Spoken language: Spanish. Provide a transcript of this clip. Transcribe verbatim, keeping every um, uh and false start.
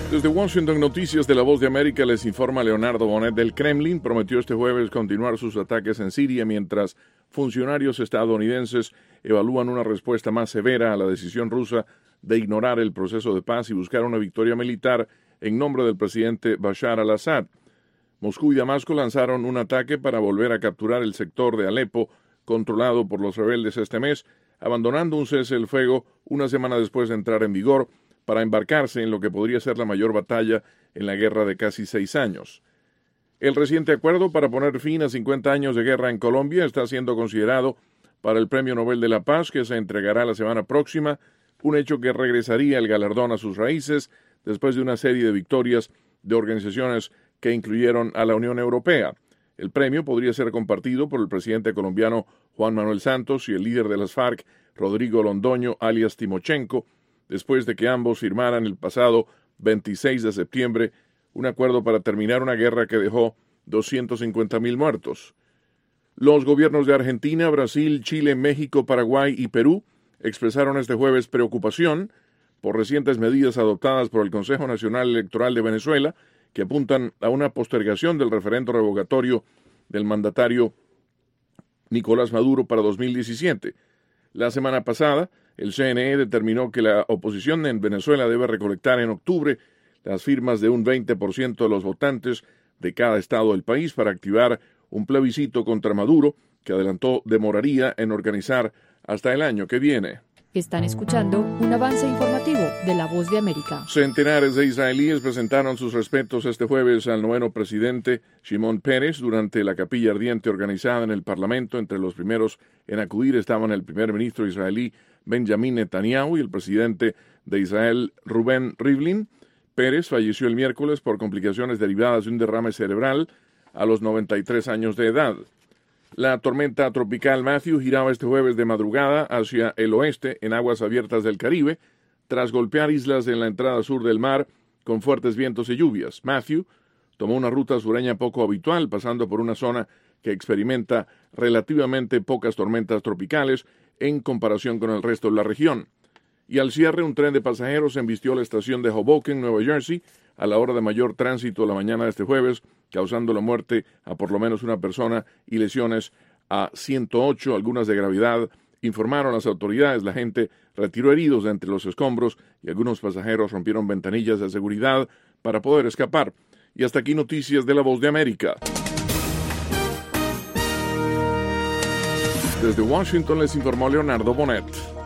Desde Washington, Noticias de la Voz de América, les informa Leonardo Bonet. Del Kremlin prometió este jueves continuar sus ataques en Siria mientras funcionarios estadounidenses evalúan una respuesta más severa a la decisión rusa de ignorar el proceso de paz y buscar una victoria militar en nombre del presidente Bashar al-Assad. Moscú y Damasco lanzaron un ataque para volver a capturar el sector de Alepo controlado por los rebeldes este mes, abandonando un cese el fuego una semana después de entrar en vigor, para embarcarse en lo que podría ser la mayor batalla en la guerra de casi seis años. El reciente acuerdo para poner fin a cincuenta años de guerra en Colombia está siendo considerado para el Premio Nobel de la Paz, que se entregará la semana próxima, un hecho que regresaría el galardón a sus raíces después de una serie de victorias de organizaciones que incluyeron a la Unión Europea. El premio podría ser compartido por el presidente colombiano Juan Manuel Santos y el líder de las FARC, Rodrigo Londoño, alias Timochenko, después de que ambos firmaran el pasado veintiséis de septiembre un acuerdo para terminar una guerra que dejó doscientos cincuenta mil muertos. Los gobiernos de Argentina, Brasil, Chile, México, Paraguay y Perú expresaron este jueves preocupación por recientes medidas adoptadas por el Consejo Nacional Electoral de Venezuela que apuntan a una postergación del referendo revocatorio del mandatario Nicolás Maduro para dos mil diecisiete. La semana pasada, el C N E determinó que la oposición en Venezuela debe recolectar en octubre las firmas de un veinte por ciento de los votantes de cada estado del país para activar un plebiscito contra Maduro, que adelantó demoraría en organizar hasta el año que viene. Están escuchando un avance informativo de La Voz de América. Centenares de israelíes presentaron sus respetos este jueves al noveno presidente Shimon Peres durante la capilla ardiente organizada en el Parlamento. Entre los primeros en acudir estaban el primer ministro israelí Benjamin Netanyahu y el presidente de Israel Reuven Rivlin. Peres falleció el miércoles por complicaciones derivadas de un derrame cerebral a los noventa y tres años de edad. La tormenta tropical Matthew giraba este jueves de madrugada hacia el oeste en aguas abiertas del Caribe, tras golpear islas en la entrada sur del mar con fuertes vientos y lluvias. Matthew tomó una ruta sureña poco habitual, pasando por una zona que experimenta relativamente pocas tormentas tropicales en comparación con el resto de la región. Y al cierre, un tren de pasajeros embistió la estación de Hoboken, Nueva Jersey, a la hora de mayor tránsito la mañana de este jueves, causando la muerte a por lo menos una persona y lesiones a ciento ocho, algunas de gravedad, informaron las autoridades. La gente retiró heridos de entre los escombros y algunos pasajeros rompieron ventanillas de seguridad para poder escapar. Y hasta aquí Noticias de la Voz de América. Desde Washington les informó Leonardo Bonet.